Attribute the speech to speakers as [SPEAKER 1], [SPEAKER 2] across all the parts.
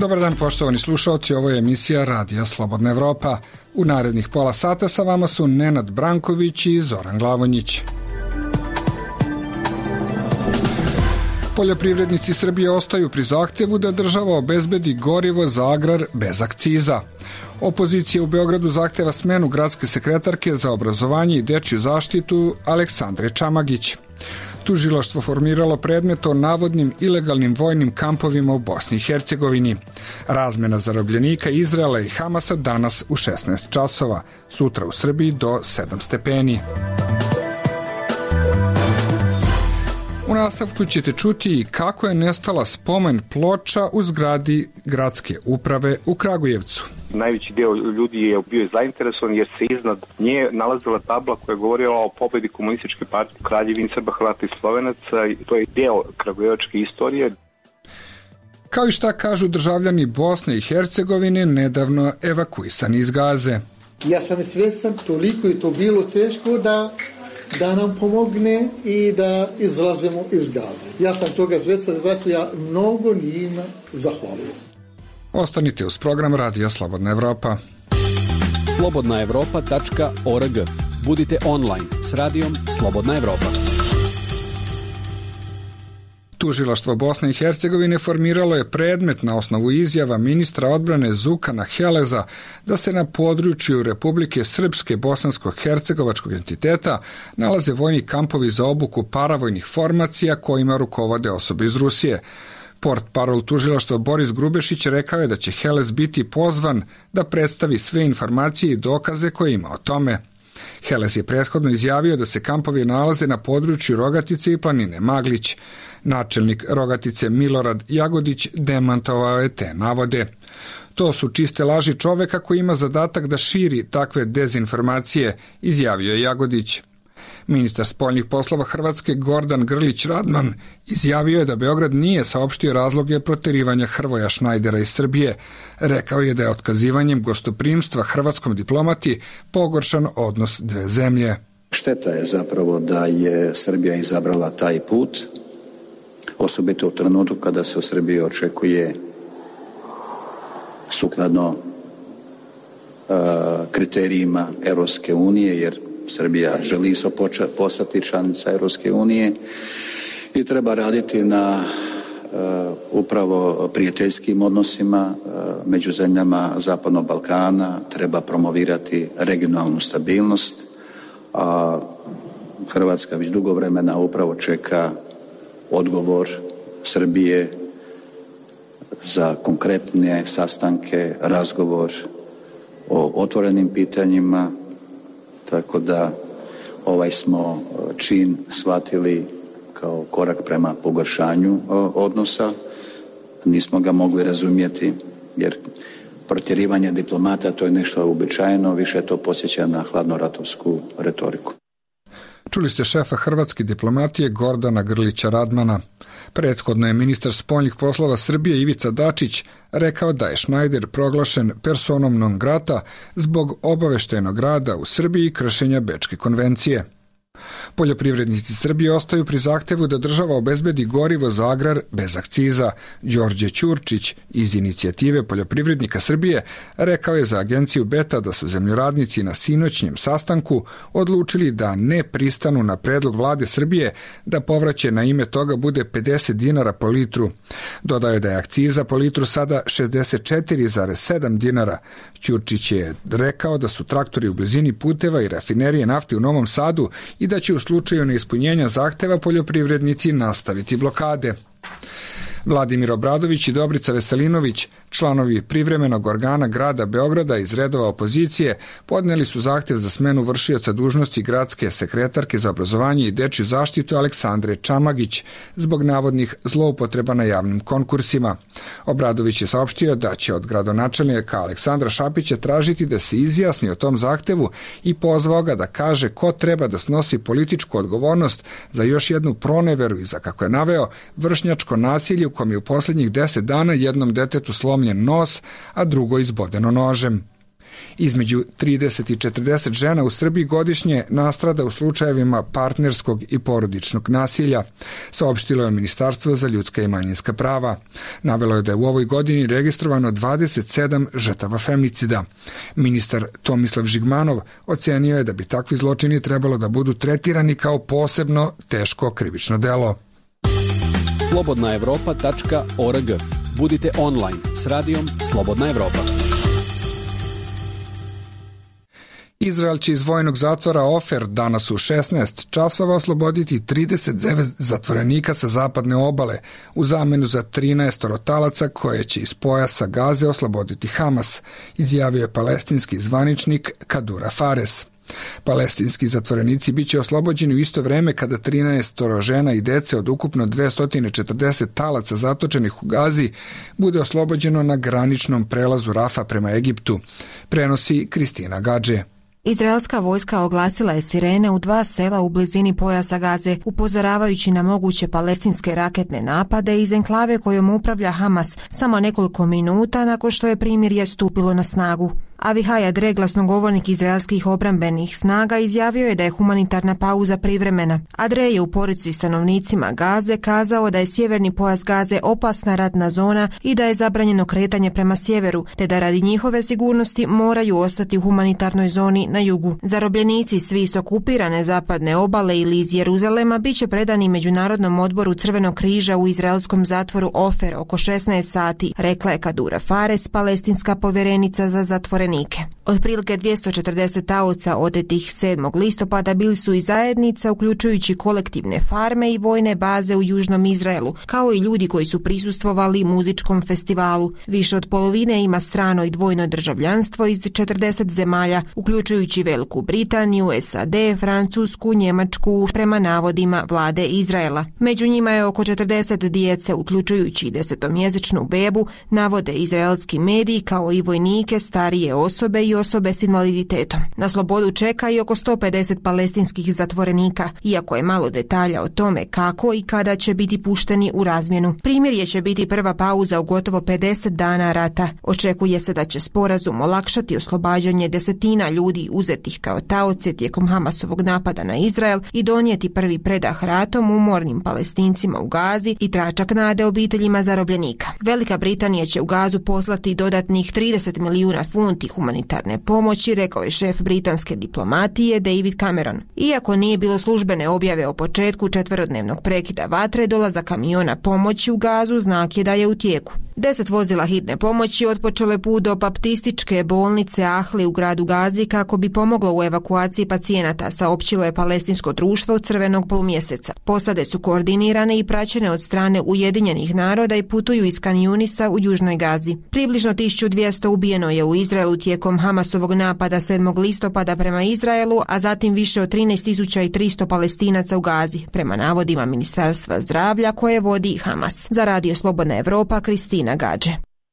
[SPEAKER 1] Dobar dan poštovani slušalci, ovo je emisija Radija Slobodna Evropa. U narednih pola sata sa vama su Nenad Branković i Zoran Glavonjić. Poljoprivrednici Srbije ostaju pri zahtevu da država obezbedi gorivo za agrar bez akciza. Opozicija u Beogradu zahteva smenu gradske sekretarke za obrazovanje i dečju zaštitu Aleksandre Čamagić. Tužilaštvo formiralo predmet o navodnim ilegalnim vojnim kampovima u Bosni i Hercegovini. Razmena zarobljenika Izraela i Hamasa danas u 16 časova, sutra u Srbiji do 7 stepeni. U nastavku ćete čuti i kako je nestala spomen ploča u zgradi gradske uprave u Kragujevcu.
[SPEAKER 2] Najveći deo ljudi je bio zainteresovan jer se iznad nje nalazila tabla koja je govorila o pobedi komunističke partije u Kraljevini Srba, Hrvata i Slovenaca i to je deo kragujevačke istorije.
[SPEAKER 1] Kao i šta kažu državljani Bosne i Hercegovine nedavno evakuisani iz Gaze.
[SPEAKER 3] Ja sam svjestan toliko je to bilo teško da nam pomogne i da izlazimo iz Gaze. Ja sam toga svjestan, zato ja mnogo njima zahvaljujem.
[SPEAKER 1] Ostanite uz program Radija Slobodna Evropa.
[SPEAKER 4] slobodnaevropa.org. Budite online s Radijom Slobodna Evropa.
[SPEAKER 1] Tužilaštvo Bosne i Hercegovine formiralo je predmet na osnovu izjava ministra odbrane Zukana Heleza da se na području Republike Srpske bosansko-hercegovačkog entiteta nalaze vojni kampovi za obuku paravojnih formacija kojima rukovode osobe iz Rusije. Portparol tužilaštva Boris Grubešić rekao je da će Helez biti pozvan da predstavi sve informacije i dokaze koje ima o tome. Helez je prethodno izjavio da se kampovi nalaze na području Rogatice i planine Maglić. Načelnik Rogatice Milorad Jagodić demantovao je te navode. To su čiste laži čoveka koji ima zadatak da širi takve dezinformacije, izjavio je Jagodić. Ministar spoljnih poslova Hrvatske Gordan Grlić Radman izjavio je da Beograd nije saopštio razloge proterivanja Hrvoja Šnajdera iz Srbije. Rekao je da je otkazivanjem gostoprimstva hrvatskom diplomati pogoršan odnos dve zemlje.
[SPEAKER 5] Šteta je zapravo da je Srbija izabrala taj put, osobito u trenutku kada se u Srbiji očekuje sukladno kriterijima Europske unije, jer Srbija želi postati članica Europske unije i treba raditi na upravo prijateljskim odnosima među zemljama Zapadnog Balkana, treba promovirati regionalnu stabilnost, a Hrvatska već dugo vremena upravo čeka odgovor Srbije za konkretne sastanke, razgovor o otvorenim pitanjima, tako da ovaj smo čin shvatili kao korak prema pogoršanju odnosa. Nismo ga mogli razumjeti jer protjerivanje diplomata to je nešto uobičajeno, više to podsjeća na hladnoratovsku retoriku.
[SPEAKER 1] Čuli ste šefa hrvatske diplomatije Gordana Grlića Radmana. Prethodno je ministar spoljnih poslova Srbije Ivica Dačić rekao da je Šnajder proglašen personom non grata zbog obaveštajnog rada u Srbiji i kršenja Bečke konvencije. Poljoprivrednici Srbije ostaju pri zahtevu da država obezbedi gorivo za agrar bez akciza. Đorđe Ćurčić iz Inicijative poljoprivrednika Srbije rekao je za agenciju Beta da su zemljoradnici na sinoćnjem sastanku odlučili da ne pristanu na predlog vlade Srbije da povraćaj na ime toga bude 50 dinara po litru. Dodao je da je akciza po litru sada 64,7 dinara. Ćurčić je rekao da su traktori u blizini puteva i rafinerije nafte u Novom Sadu i da će u slučaju neispunjenja zahteva poljoprivrednici nastaviti blokade. Vladimir Obradović i Dobrica Veselinović, članovi privremenog organa grada Beograda iz redova opozicije, podneli su zahtev za smenu vršioca dužnosti gradske sekretarke za obrazovanje i dečju zaštitu Aleksandre Čamagić zbog navodnih zloupotreba na javnim konkursima. Obradović je saopštio da će od gradonačelnika Aleksandra Šapića tražiti da se izjasni o tom zahtevu i pozvao ga da kaže ko treba da snosi političku odgovornost za još jednu proneveru i za, kako je naveo, vršnjačko nasilje u kom je u posljednjih 10 dana jednom detetu slomljen nos, a drugo izbodeno nožem. Između 30 i 40 žena u Srbiji godišnje nastrada u slučajevima partnerskog i porodičnog nasilja, saopštilo je Ministarstvo za ljudska i manjinska prava. Navelo je da je u ovoj godini registrovano 27 žrtava femicida. Ministar Tomislav Žigmanov ocenio je da bi takvi zločini trebalo da budu tretirani kao posebno teško krivično delo.
[SPEAKER 4] slobodnaevropa.org. Budite online s radijom Slobodna Evropa.
[SPEAKER 1] Izrael će iz vojnog zatvora Ofer danas u 16 časova osloboditi 39 zatvorenika sa zapadne obale u zamenu za 13 talaca koje će iz pojasa Gaze osloboditi Hamas, izjavio je palestinski zvaničnik Kadura Fares. Palestinski zatvorenici biće oslobođeni u isto vreme kada 13 žena i dece od ukupno 240 talaca zatočenih u Gazi bude oslobođeno na graničnom prelazu Rafa prema Egiptu, prenosi Kristina Gadže.
[SPEAKER 6] Izraelska vojska oglasila je sirene u 2 sela u blizini pojasa Gaze, upozoravajući na moguće palestinske raketne napade iz enklave kojom upravlja Hamas samo nekoliko minuta nakon što je primirje stupilo na snagu. Avihaj Adre, glasnogovornik izraelskih obrambenih snaga, izjavio je da je humanitarna pauza privremena. Adre je u poruci stanovnicima Gaze kazao da je sjeverni pojas Gaze opasna ratna zona i da je zabranjeno kretanje prema sjeveru, te da radi njihove sigurnosti moraju ostati u humanitarnoj zoni na jugu. Zarobljenici svi s okupirane zapadne obale ili iz Jeruzalema biće predani Međunarodnom odboru Crvenog križa u izraelskom zatvoru Ofer oko 16 sati, rekla je Kadura Fares, palestinska povjerenica za zatvorenike. Otprilike 240 taoca otetih 7. listopada bili su i zajednica, uključujući kolektivne farme i vojne baze u južnom Izraelu, kao i ljudi koji su prisustvovali muzičkom festivalu. Više od polovine ima strano i dvojno državljanstvo iz 40 zemalja, uključujući Veliku Britaniju, SAD, Francusku, Njemačku, prema navodima vlade Izraela. Među njima je oko 40 djece, uključujući 10-mjesečnu bebu, navode izraelski mediji, kao i vojnike, starije osobe i osobe s invaliditetom. Na slobodu čeka i oko 150 palestinskih zatvorenika, iako je malo detalja o tome kako i kada će biti pušteni u razmjenu. Primirje će biti prva pauza u gotovo 50 dana rata. Očekuje se da će sporazum olakšati oslobađanje desetina ljudi uzetih kao taoce tijekom Hamasovog napada na Izrael i donijeti prvi predah ratom umornim Palestincima u Gazi i tračak nade obiteljima zarobljenika. Velika Britanija će u Gazu poslati dodatnih 30 milijuna funti humanitarne pomoći, rekao je šef britanske diplomatije David Cameron. Iako nije bilo službene objave o početku 4-dnevnog prekida vatre, dolazak kamiona pomoći u Gazu znak je da je u tijeku. 10 vozila hitne pomoći otpočelo je put do baptističke bolnice Ahli u gradu Gazi kako bi pomoglo u evakuaciji pacijenata, saopćilo je palestinsko društvo Crvenog polumjeseca. Posade su koordinirane i praćene od strane Ujedinjenih naroda i putuju iz Kan Junisa u južnoj Gazi. Približno 1200 ubijeno je u Izraelu tijekom Hamasovog napada 7. listopada prema Izraelu, a zatim više od 13.300 Palestinaca u Gazi, prema navodima Ministarstva zdravlja koje vodi Hamas. Za Radio Slobodna Evropa, Kristina Gadže.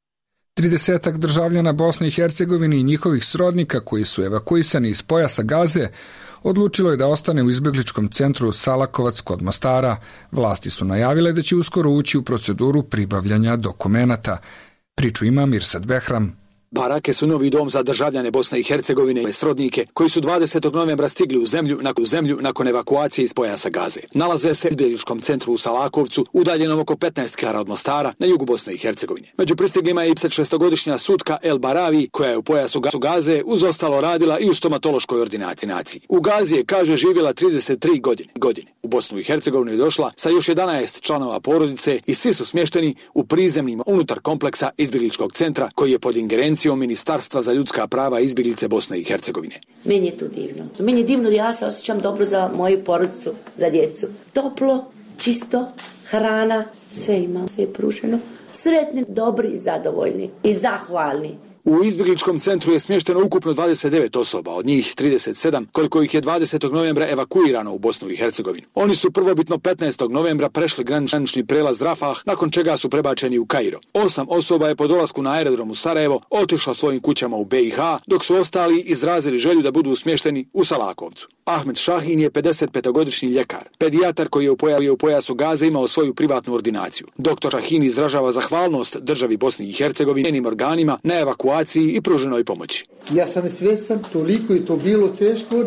[SPEAKER 1] 30 državljana Bosne i Hercegovine i njihovih srodnika koji su evakuisani iz pojasa Gaze odlučilo je da ostane u izbjegličkom centru Salakovac kod Mostara. Vlasti su najavile da će uskoro ući u proceduru pribavljanja dokumenata. Priču ima Mirsad Behram.
[SPEAKER 7] Barake su novi dom za državljane Bosne i Hercegovine i srodnike koji su 20. novembra stigli u zemlju nakon evakuacije iz pojasa Gaze. Nalaze se u izbjegličkom centru u Salakovcu, udaljenom oko 15 km od Mostara na jugu Bosne i Hercegovine. Među pristiglima je i 56-godišnja Sutka El Baravi, koja je u pojasu Gaze uz ostalo radila i u stomatološkoj ordinaciji. U Gazi je, kaže, živjela 33 godine. U Bosnu i Hercegovinu je došla sa još 11 članova porodice i svi su smješteni u prizemnim unutar kompleksa izbjegličkog centra koji je pod ingerencijom Ministarstva za ljudska prava i izbjeglice Bosne i Hercegovine.
[SPEAKER 8] Meni je to divno. Meni je divno, ja se osjećam dobro za moju porodicu, za djecu. Toplo, čisto, hrana, sve ima, sve je pruženo. Sretni, dobri, zadovoljni i zahvalni.
[SPEAKER 7] U izbjegličkom centru je smješteno ukupno 29 osoba, od njih 37, koliko ih je 20. novembra evakuirano u Bosnu i Hercegovinu. Oni su prvobitno 15. novembra prešli granični prelaz Rafah, nakon čega su prebačeni u Kairo. 8 osoba je po dolasku na aerodrom u Sarajevo otišlo svojim kućama u BiH, dok su ostali izrazili želju da budu smješteni u Salakovcu. Ahmed Šahin je 55-godišnji ljekar, pedijatar koji je u pojasu Gaze imao svoju privatnu ordinaciju. Dr. Šahin izražava zahvalnost državi Bosni i Hercegovine i njenim organima na evakuaciji evakuaciji i pruženoj pomoći.
[SPEAKER 3] Ja sam svjestan toliko je to bilo teško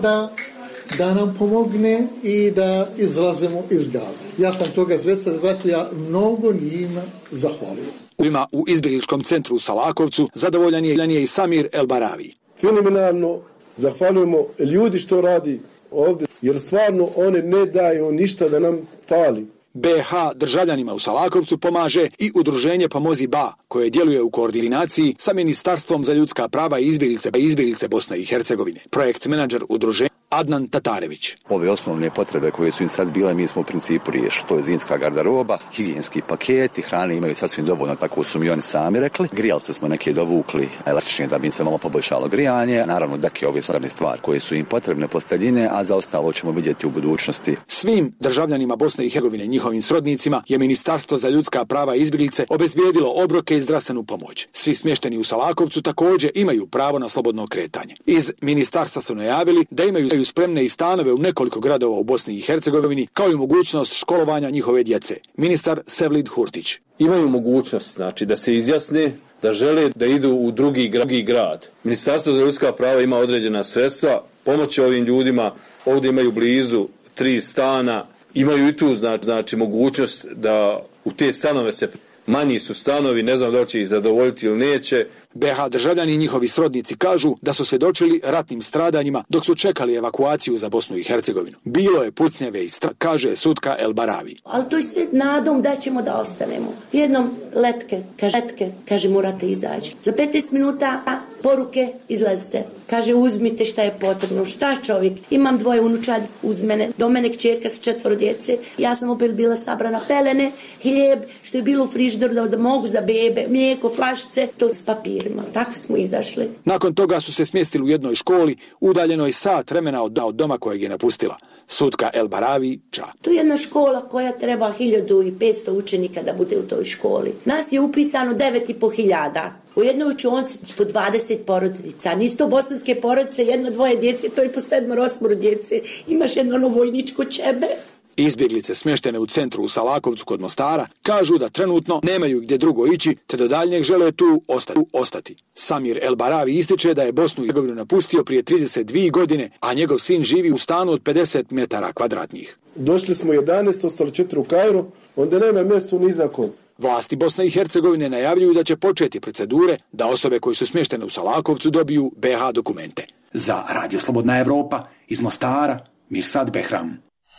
[SPEAKER 3] da nam pomogne i da izlazimo iz Gaze. Ja sam toga svjestan, zato ja mnogo njima zahvaljujem.
[SPEAKER 7] U izbjegličkom centru u Salakovcu zadovoljan je i Samir El Baravi.
[SPEAKER 9] Fenomenalno zahvaljujemo ljudi što radi ovdje, jer stvarno one ne daju ništa da nam fali.
[SPEAKER 7] BH državljanima u Salakovcu pomaže i udruženje Pomozi Ba, koje djeluje u koordinaciji sa Ministarstvom za ljudska prava i izbjeglice Bosne i Hercegovine. Projekt menadžer udruženja Adnan Tatarević.
[SPEAKER 10] Ove osnovne potrebe koje su im sad bile, mi smo u principu riješili. To je zimska garderoba, higijenski paketi, hrane imaju sasvim dovoljno, tako su mi oni sami rekli. Grijalce smo neke dovukli, električne da bi im se malo poboljšalo grijanje. Naravno, dakle, ove stvarne stvari koje su im potrebne, posteljine, a za ostalo ćemo vidjeti u budućnosti.
[SPEAKER 7] Svim državljanima Bosne i Hercegovine, njihovim srodnicima, je Ministarstvo za ljudska prava i izbjeglice obezbijedilo obroke i zdravstvenu pomoć. Svi smješteni u Salakovcu također imaju pravo na slobodno kretanje. Iz ministarstva su najavili da imaju spremne i stanove u nekoliko gradova u Bosni i Hercegovini, kao i mogućnost školovanja njihove djece. Ministar Sevlid Hurtić.
[SPEAKER 11] Imaju mogućnost, znači, da se izjasne da žele da idu u drugi grad. Ministarstvo za ljudska prava ima određena sredstva, pomoći ovim ljudima, ovdje imaju blizu 3 stana, imaju i tu znači mogućnost da u te stanove se, manji su stanovi, ne znam da li će ih zadovoljiti ili neće.
[SPEAKER 7] BH državljani i njihovi srodnici kažu da su svjedočili ratnim stradanjima dok su čekali evakuaciju za Bosnu i Hercegovinu. Bilo je pucnjeve i kaže Sutka El Baravi.
[SPEAKER 8] Ali to je sve nadom da ćemo da ostanemo. Jednom letke, kaže morate izaći. Za 15 minuta poruke, izlazite. Kaže uzmite šta je potrebno. Šta čovjek? Imam 2 unučad uz mene. Do mene kćerka s 4 djece. Ja sam opet bila sabrana pelene, hljeb, što je bilo u frižideru da mogu za bebe, mlijeko, flašice, to s papirima. Tako smo izašli.
[SPEAKER 7] Nakon toga su se smjestili u jednoj školi, udaljenoj sat vremena od doma kojeg je napustila. Sutka El Baravi ča.
[SPEAKER 8] To je jedna škola koja treba 1500 učenika da bude u toj školi. Nas je upisano 9.500. U jednoj učionci po 20 porodica. Nisu to bosanske porodice, 1-2 djece, to je po 7-8 djece. Imaš jedno vojničko čebe.
[SPEAKER 7] Izbjeglice smještene u centru u Salakovcu kod Mostara kažu da trenutno nemaju gdje drugo ići, te do daljnjeg žele tu ostati. Samir El Baravi ističe da je Bosnu i Hercegovinu napustio prije 32 godine, a njegov sin živi u stanu od 50 metara kvadratnih.
[SPEAKER 9] Došli smo 11, ostali 4 u Kairu, onda nema mjesto ni za kod.
[SPEAKER 7] Vlasti Bosne i Hercegovine najavljuju da će početi procedure da osobe koji su smještene u Salakovcu dobiju BH dokumente. Za Radio Slobodna Evropa iz Mostara, Mirsad Behram.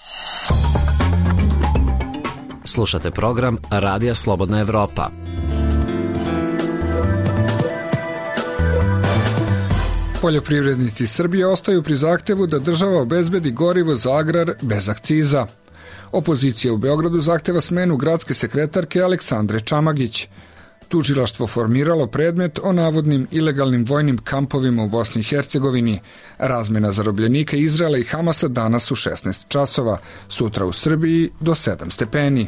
[SPEAKER 12] Slušate program Radija Slobodna Evropa.
[SPEAKER 1] Poljoprivrednici Srbije ostaju pri zahtjevu da država obezbedi gorivo za agrar bez akciza. Opozicija u Beogradu zahtjeva smenu gradske sekretarke Aleksandre Čamagić. Tužilaštvo formiralo predmet o navodnim ilegalnim vojnim kampovima u Bosni i Hercegovini. Razmjena zarobljenika Izraela i Hamasa danas u 16 časova, sutra u Srbiji do 7 stepeni.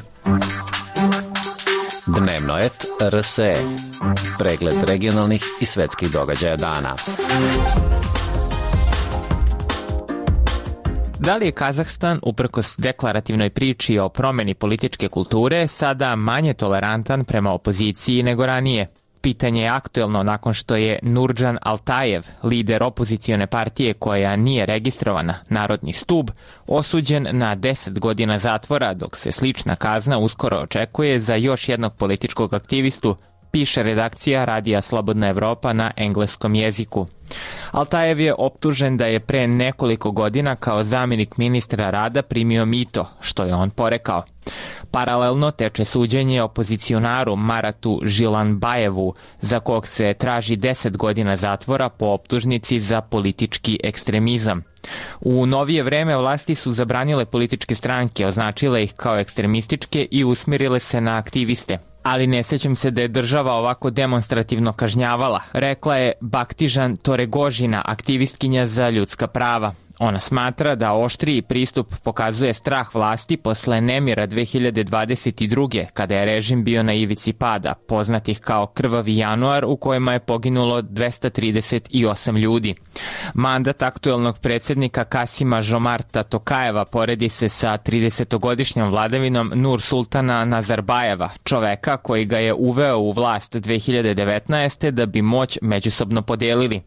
[SPEAKER 12] Dnevno et RSE. Pregled regionalnih i svetskih događaja dana.
[SPEAKER 13] Da li je Kazahstan, uprkos deklarativnoj priči o promjeni političke kulture, sada manje tolerantan prema opoziciji nego ranije? Pitanje je aktuelno nakon što je Nurjan Altajev, lider opozicione partije koja nije registrovana, Narodni stub, osuđen na 10 godina zatvora, dok se slična kazna uskoro očekuje za još jednog političkog aktivistu, piše redakcija Radija Slobodna Evropa na engleskom jeziku. Altajev je optužen da je pre nekoliko godina kao zamjenik ministra rada primio mito, što je on porekao. Paralelno teče suđenje opozicionaru Maratu Žilanbajevu, za kog se traži 10 godina zatvora po optužnici za politički ekstremizam. U novije vreme vlasti su zabranile političke stranke, označile ih kao ekstremističke i usmjerile se na aktiviste. Ali ne sjećam se da je država ovako demonstrativno kažnjavala, rekla je Baktižan Toregožina, aktivistkinja za ljudska prava. Ona smatra da oštriji pristup pokazuje strah vlasti posle nemira 2022. kada je režim bio na ivici pada, poznatih kao krvavi januar u kojima je poginulo 238 ljudi. Mandat aktuelnog predsjednika Kasima Žomarta Tokajeva poredi se sa 30-godišnjom vladavinom Nur Sultana Nazarbajeva, čoveka koji ga je uveo u vlast 2019. da bi moć međusobno podelili.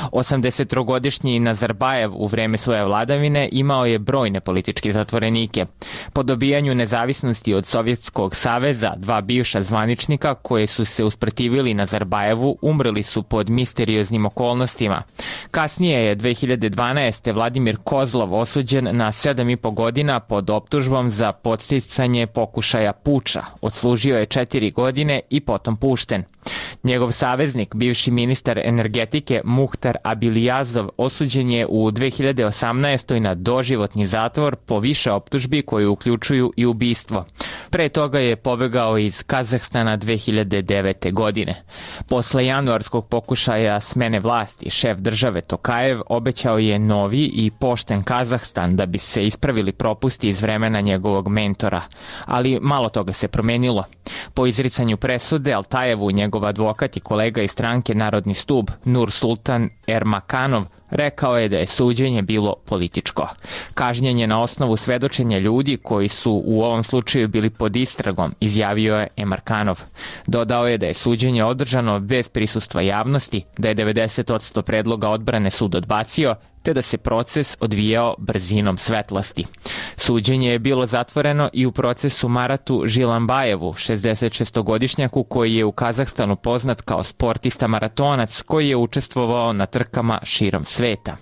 [SPEAKER 13] 80-godišnji Nazarbajev u vreme svoje vladavine imao je brojne političke zatvorenike. Po dobijanju nezavisnosti od Sovjetskog saveza, dva bivša zvaničnika koji su se usprotivili Nazarbajevu umrli su pod misterioznim okolnostima. Kasnije je 2012. Vladimir Kozlov osuđen na 7,5 godina pod optužbom za podsticanje pokušaja puča. Odslužio je 4 godine i potom pušten. Njegov saveznik, bivši ministar energetike Muhtar Abilijazov, osuđen je u 2018. na doživotni zatvor po više optužbi koje uključuju i ubistvo. Pre toga je pobegao iz Kazahstana 2009. godine. Posle januarskog pokušaja smene vlasti, šef države Tokajev obećao je novi i pošten Kazahstan da bi se ispravili propusti iz vremena njegovog mentora. Ali malo toga se promenilo. Po izricanju presude, Altajevu njegov advokat i kolega iz stranke Narodni stub, Nur Sultan Ermakanov, rekao je da je suđenje bilo političko. Kažnjen je na osnovu svedočenja ljudi koji su u ovom slučaju bili pod istragom, izjavio je Ermakanov. Dodao je da je suđenje održano bez prisustva javnosti, da je 90% predloga odbrane sud odbacio, te da se proces odvijao brzinom svetlosti. Suđenje je bilo zatvoreno i u procesu Maratu Žilambajevu, 66-godišnjaku koji je u Kazahstanu poznat kao sportista maratonac koji je učestvovao na trkama širom sveta.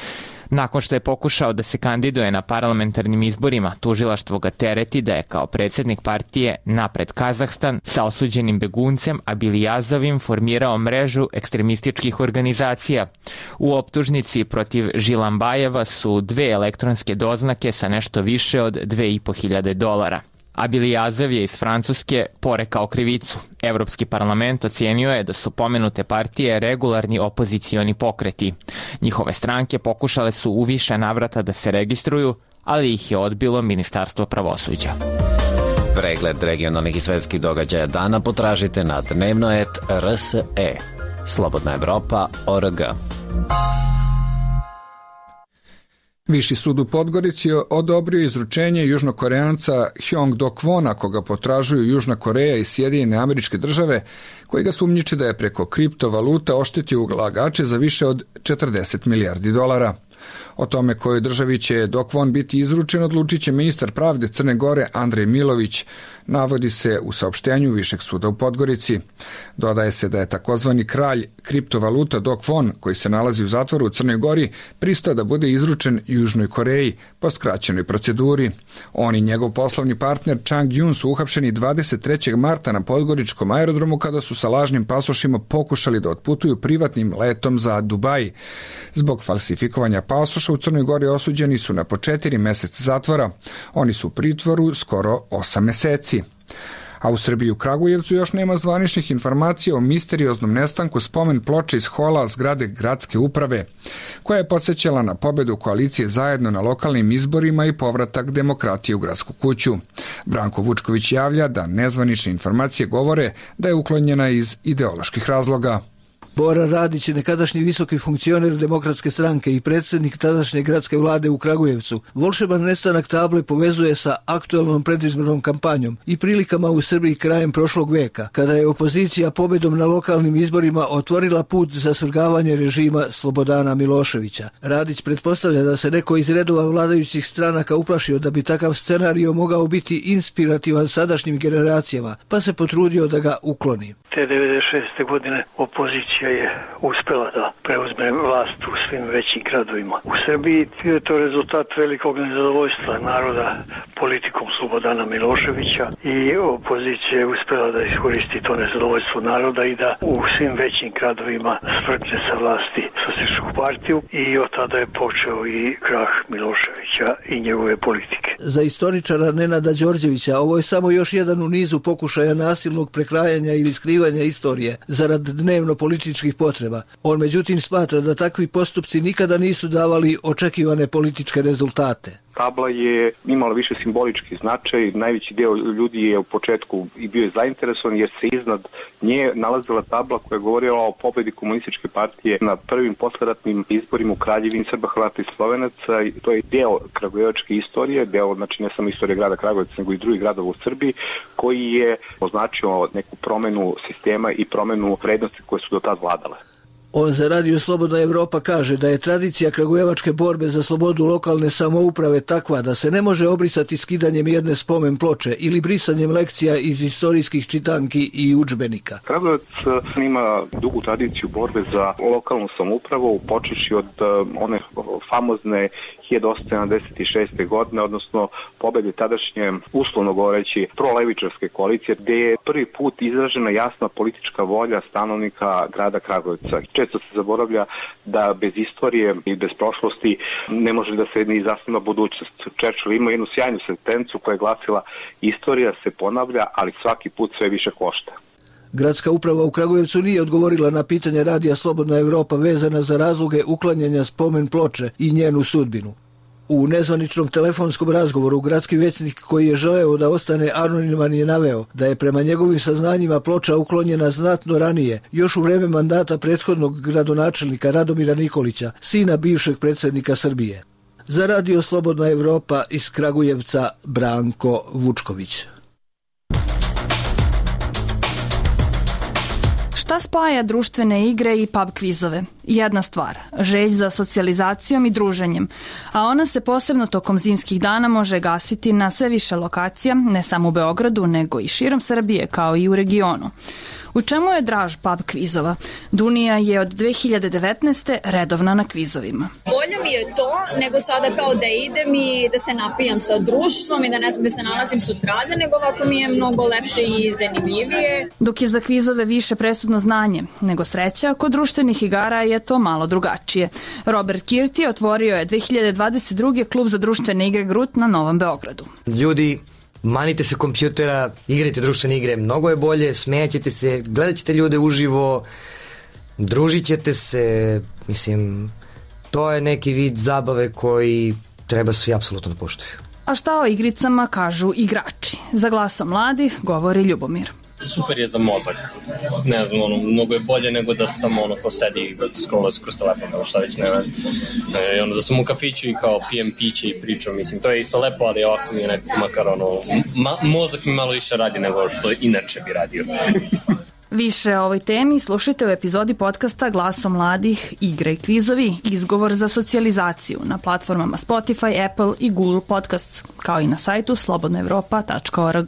[SPEAKER 13] Nakon što je pokušao da se kandiduje na parlamentarnim izborima, tužilaštvo ga tereti da je kao predsjednik partije Napred Kazahstan sa osuđenim beguncem Abilijazovim formirao mrežu ekstremističkih organizacija. U optužnici protiv Žilambajeva su 2 elektronske doznake sa nešto više od $2.500. Abilijazov je iz Francuske porekao krivicu. Evropski parlament ocijenio je da su pomenute partije regularni opozicioni pokreti. Njihove stranke pokušale su u više navrata da se registruju, ali ih je odbilo Ministarstvo pravosuđa.
[SPEAKER 12] Pregled regionalnih i svetskih događaja dana potražite na dnevnoet.rse. Slobodna Evropa.org.
[SPEAKER 1] Viši sud u Podgorici odobrio izručenje južnokoreanca Hyong Dok-wona, koga potražuju Južna Koreja i Sjedinjene Američke Države, koji ga sumnjiči da je preko kriptovaluta oštetio ulagače za više od $40 milijardi. O tome kojoj državi će Dok-won biti izručen odlučit će ministar pravde Crne Gore Andrej Milović, navodi se u saopštenju Višeg suda u Podgorici. Dodaje se da je takozvani kralj kriptovaluta Dok-won, koji se nalazi u zatvoru u Crnoj Gori, pristao da bude izručen Južnoj Koreji po skraćenoj proceduri. On i njegov poslovni partner Chang Yun su uhapšeni 23. marta na podgoričkom aerodromu kada su sa lažnim pasošima pokušali da otputuju privatnim letom za Dubaj. Zbog falsifikovanja pasoša u Crnoj Gori osuđeni su na po 4 meseca zatvora. Oni su u pritvoru skoro 8 meseci. A u Srbiji u Kragujevcu još nema zvaničnih informacija o misterioznom nestanku spomen ploče iz hola zgrade gradske uprave, koja je podsjećala na pobedu koalicije Zajedno na lokalnim izborima i povratak demokratije u gradsku kuću. Branko Vučković javlja da nezvanične informacije govore da je uklonjena iz ideoloških razloga.
[SPEAKER 14] Bora Radić, nekadašnji visoki funkcioner Demokratske stranke i predsjednik tadašnje gradske vlade u Kragujevcu, volšeban nestanak table povezuje sa aktuelnom predizbornom kampanjom i prilikama u Srbiji krajem prošlog veka, kada je opozicija pobedom na lokalnim izborima otvorila put za svrgavanje režima Slobodana Miloševića. Radić pretpostavlja da se neko iz redova vladajućih stranaka uplašio da bi takav scenario mogao biti inspirativan sadašnjim generacijama, pa se potrudio da ga ukloni.
[SPEAKER 15] Te 96. godine opozicija je uspela da preuzme vlast u svim većim gradovima. U Srbiji je to rezultat velikog nezadovoljstva naroda politikom Slobodana Miloševića i opozicija je uspela da iskoristi to nezadovoljstvo naroda i da u svim većim gradovima svrgne sa vlasti Socijalističku partiju i od tada je počeo i krah Miloševića i njegove politike.
[SPEAKER 14] Za istoričara Nenada Đorđevića ovo je samo još jedan u nizu pokušaja nasilnog prekrajanja ili skrivanja istorije zarad dnevno političkih političkih potreba. On međutim smatra da takvi postupci nikada nisu davali očekivane političke rezultate.
[SPEAKER 2] Tabla je imala više simbolički značaj, najveći deo ljudi je u početku i bio je zainteresovan jer se iznad nje nalazila tabla koja je govorila o pobedi komunističke partije na prvim posleratnim izborima u Kraljevini Srba, Hrvata i Slovenaca. To je deo kragujevačke istorije, deo znači ne samo istorije grada Kragujevca nego i drugih gradova u Srbiji, koji je označio neku promenu sistema i promenu vrednosti koje su do tad vladale.
[SPEAKER 14] On za Radio Slobodna Evropa kaže da je tradicija kragujevačke borbe za slobodu lokalne samouprave takva da se ne može obrisati skidanjem jedne spomen ploče ili brisanjem lekcija iz istorijskih čitanki i udžbenika.
[SPEAKER 2] Kragujevac ima dugu tradiciju borbe za lokalnu samoupravu, počeši od one famozne 1876. godine, odnosno pobede tadašnje, uslovno govoreći, prolevičarske koalicije, gde je prvi put izražena jasna politička volja stanovnika grada Kragujevca. Često se zaboravlja da bez istorije i bez prošlosti ne može da se ni zasniva budućnost. Churchill ima jednu sjajnu sentencu koja je glasila: istorija se ponavlja, ali svaki put sve više košta.
[SPEAKER 14] Gradska uprava u Kragujevcu nije odgovorila na pitanje Radija Slobodna Evropa vezana za razloge uklanjanja spomen ploče i njenu sudbinu. U nezvaničnom telefonskom razgovoru gradski većnik koji je želeo da ostane anoniman je naveo da je prema njegovim saznanjima ploča uklonjena znatno ranije, još u vreme mandata prethodnog gradonačelnika Radomira Nikolića, sina bivšeg predsjednika Srbije. Za Radio Slobodna Evropa iz Kragujevca Branko Vučković.
[SPEAKER 16] Šta spaja društvene igre i pub kvizove? Jedna stvar, želj za socijalizacijom i druženjem, a ona se posebno tokom zimskih dana može gasiti na sve više lokacija, ne samo u Beogradu, nego i širom Srbije, kao i u regionu. U čemu je draž pub kvizova? Dunija je od 2019. redovna na kvizovima.
[SPEAKER 17] Bolje mi je to nego sada kao da idem i da se napijam sa društvom i da ne znam da se nalazim sutradan, nego ovako mi je mnogo lepše i zanimljivije.
[SPEAKER 16] Dok je za kvizove više presudno znanje nego sreća, kod društvenih igara je to malo drugačije. Robert Kirti otvorio je 2022. klub za društvene igre Grut na Novom Beogradu.
[SPEAKER 18] Ljudi, manite se kompjutera, igrajte društvene igre, mnogo je bolje, smejaćete se, gledat ćete ljude uživo, družit ćete se, mislim, to je neki vid zabave koji treba svi apsolutno da poštuju.
[SPEAKER 16] A šta o igricama kažu igrači? Za Glasom mladih govori Ljubomir.
[SPEAKER 19] Super je za mozak. Ne znam, mnogo je bolje nego da sam ko sedi i scrolla kroz telefon, šta već ne radim. I onda da sam u kafiću i kao pijem piće i pričam, mislim, to je isto lepo, ali ovako mi je nekako makar mozak mi malo više radi nego što inače bi radio.
[SPEAKER 16] Više o ovoj temi slušajte u epizodi podcasta Glasom mladih, igre i kvizovi, izgovor za socijalizaciju na platformama Spotify, Apple i Google Podcasts, kao i na sajtu slobodnaevropa.org.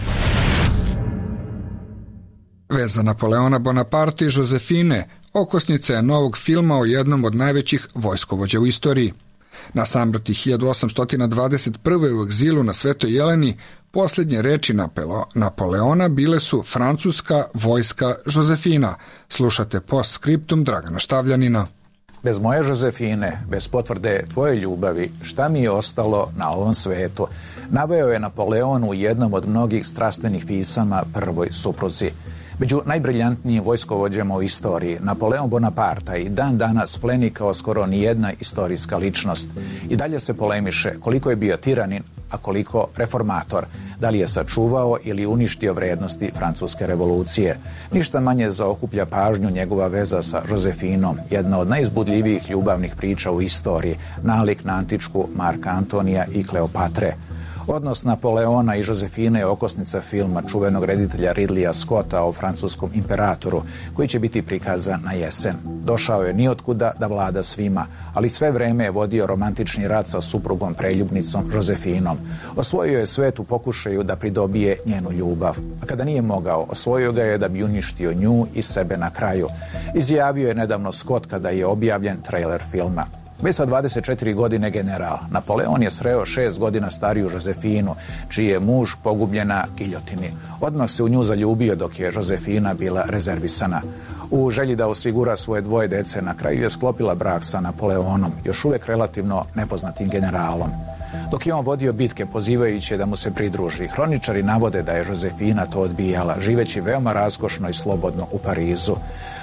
[SPEAKER 1] Veza Napoleona Bonaparte i Josefine okosnica je novog filma o jednom od najvećih vojskovođa u istoriji. Na samrti 1821. u egzilu na Svetoj Jeleni posljednje reči Napoleona bile su francuska vojska Josefina. Slušate postskriptum Dragana Štavljanina.
[SPEAKER 20] Bez moje Josefine, bez potvrde tvoje ljubavi, šta mi je ostalo na ovom svetu? Naveo je Napoleon u jednom od mnogih strastvenih pisama prvoj supruzi. Među najbriljantnijim vojskovođama u istoriji, Napoleon Bonaparte i dan danas pleni kao skoro nijedna istorijska ličnost. I dalje se polemiše koliko je bio tiranin, a koliko reformator. Da li je sačuvao ili uništio vrednosti francuske revolucije. Ništa manje zaokuplja pažnju njegova veza sa Josefinom, jedna od najizbudljivijih ljubavnih priča u istoriji, nalik na antičku Marka Antonija i Kleopatre. Odnos Napoleona i Josefine je okosnica filma čuvenog reditelja Ridleya Scotta o francuskom imperatoru, koji će biti prikazan na jesen. Došao je nijotkuda da vlada svima, ali sve vreme je vodio romantični rat sa suprugom preljubnicom Josefinom. Osvojio je svet u pokušaju da pridobije njenu ljubav. A kada nije mogao, osvojio ga je da bi uništio nju i sebe na kraju. Izjavio je nedavno Scott kada je objavljen trailer filma. Već sa 24 godine general, Napoleon je sreo 6 godina stariju Josefinu, čiji je muž pogubljen na giljotini. Odmah se u nju zaljubio dok je Josefina bila rezervisana. U želji da osigura svoje dvoje dece, na kraju je sklopila brak sa Napoleonom, još uvijek relativno nepoznatim generalom. Dok je on vodio bitke pozivajući da mu se pridruži, hroničari navode da je Josefina to odbijala, živeći veoma raskošno i slobodno u Parizu.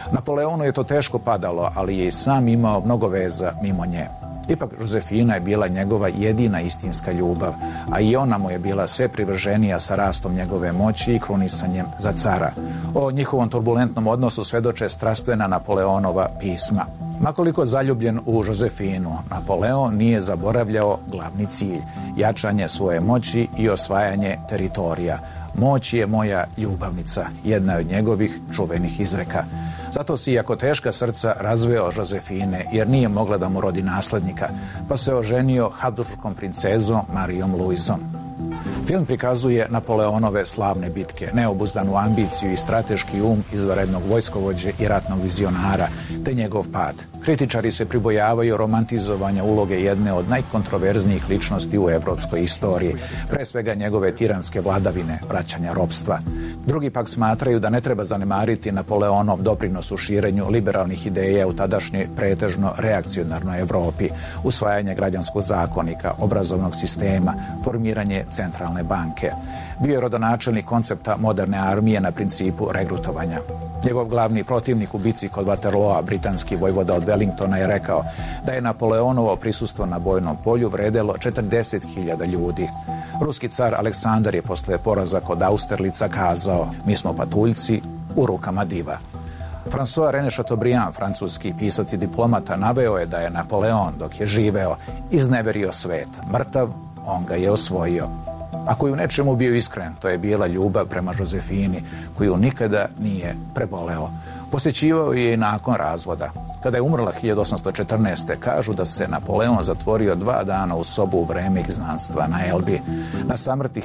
[SPEAKER 20] Napoleonu je to teško padalo, ali je i sam imao mnogo veza mimo nje. Ipak Josefina je bila njegova jedina istinska ljubav, a i ona mu je bila sve privrženija sa rastom njegove moći i krunisanjem za cara. O njihovom turbulentnom odnosu svedoče strastvena Napoleonova pisma. Makoliko zaljubljen u Josefinu, Napoleon nije zaboravljao glavni cilj, jačanje svoje moći i osvajanje teritorija. Moć je moja ljubavnica, jedna od njegovih čuvenih izreka. Zato si, iako teška srca, razveo Josefine, jer nije mogla da mu rodi naslednika, pa se oženio habsburškom princezom Marijom Luizom. Film prikazuje Napoleonove slavne bitke, neobuzdanu ambiciju i strateški izvanrednog vojskovođe i ratnog vizionara, te njegov pad. Kritičari se pribojavaju romantizovanja uloge jedne od najkontroverznijih ličnosti u evropskoj istoriji, pre svega njegove tiranske vladavine, vraćanja ropstva. Drugi pak smatraju da ne treba zanemariti Napoleonov doprinos u širenju liberalnih ideja u tadašnjoj pretežno reakcionarnoj Evropi, usvajanje građanskog zakonika, obrazovnog sistema, formiranje centralne banke. Bio je rodonačelnik koncepta moderne armije na principu regrutovanja. Njegov glavni protivnik u bici kod Waterloa, britanski vojvoda od Wellingtona, je rekao da je Napoleonovo prisustvo na bojnom polju vredelo 40.000 ljudi. Ruski car Aleksandar je posle poraza kod Austerlica kazao: "Mi smo patuljci u rukama diva." François René Chateaubriand, francuski pisac i diplomata, naveo je da je Napoleon, dok je živeo, izneverio svet. Mrtav, on ga je osvojio. Ako je u nečemu bio iskren, to je bila ljubav prema Josefini, koju nikada nije preboleo. Posjećivao je i nakon razvoda. Kada je umrla 1814. kažu da se Napoleon zatvorio 2 dana u sobu u vreme izgnanstva na Elbi. Na samrti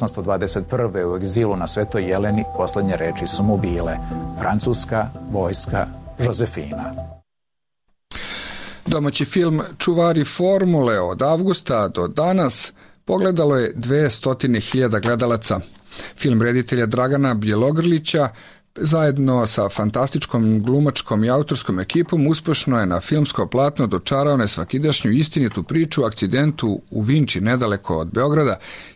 [SPEAKER 20] 1821. u egzilu na Svetoj Jeleni poslednje reči su mu bile: "Francuska vojska, Josefina."
[SPEAKER 1] Domaći film Čuvari formule od avgusta do danas pogledalo je 200.000 gledalaca. Film reditelja Dragana Bjelogrlića zajedno sa fantastičkom glumačkom i autorskom ekipom uspešno je na filmsko platno dočarao nesvakidašnju istinitu priču o akcidentu u Vinči nedaleko od Beograda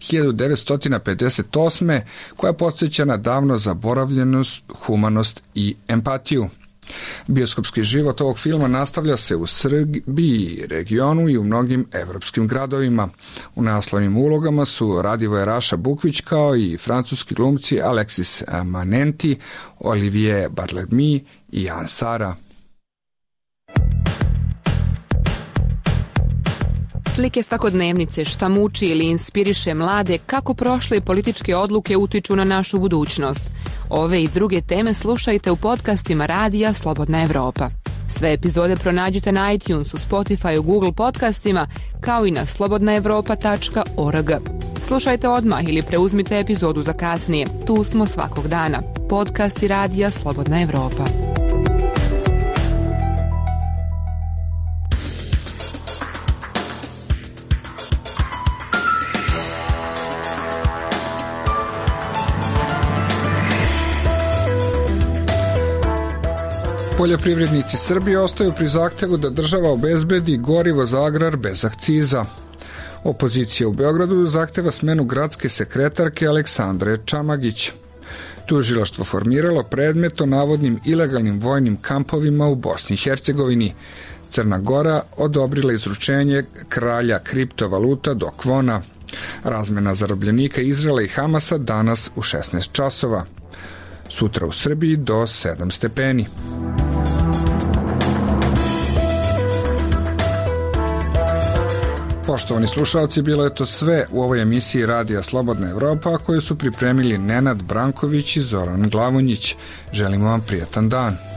[SPEAKER 1] 1958. koja podsjeća na davno zaboravljenost, humanost i empatiju. Bioskopski život ovog filma nastavlja se u Srbiji, regionu i u mnogim evropskim gradovima. U naslovnim ulogama su Radivoje Raša Bukvić kao i francuski glumci Alexis Manenti, Olivier Barthelemy i Jan Sara.
[SPEAKER 21] Slike svakodnevnice, šta muči ili inspiriše mlade, kako prošle političke odluke utiču na našu budućnost. Ove i druge teme slušajte u podcastima Radija Slobodna Evropa. Sve epizode pronađite na iTunesu, Spotify, Google podcastima, kao i na slobodnaevropa.org. Slušajte odmah ili preuzmite epizodu za kasnije. Tu smo svakog dana. Podcasti Radija Slobodna Evropa.
[SPEAKER 1] Poljoprivrednici Srbije ostaju pri zahtevu da država obezbedi gorivo za agrar bez akciza. Opozicija u Beogradu zahteva smenu gradske sekretarke Aleksandre Čamagić. Tužilaštvo formiralo predmet o navodnim ilegalnim vojnim kampovima u Bosni i Hercegovini. Crna Gora odobrila izručenje kralja kriptovaluta do Kvona. Razmena zarobljenika Izraela i Hamasa danas u 16 časova. Sutra u Srbiji do 7 stepeni. Poštovani slušalci, bilo je to sve u ovoj emisiji Radija Slobodna Evropa koju su pripremili Nenad Branković i Zoran Glavonjić. Želimo vam prijatan dan.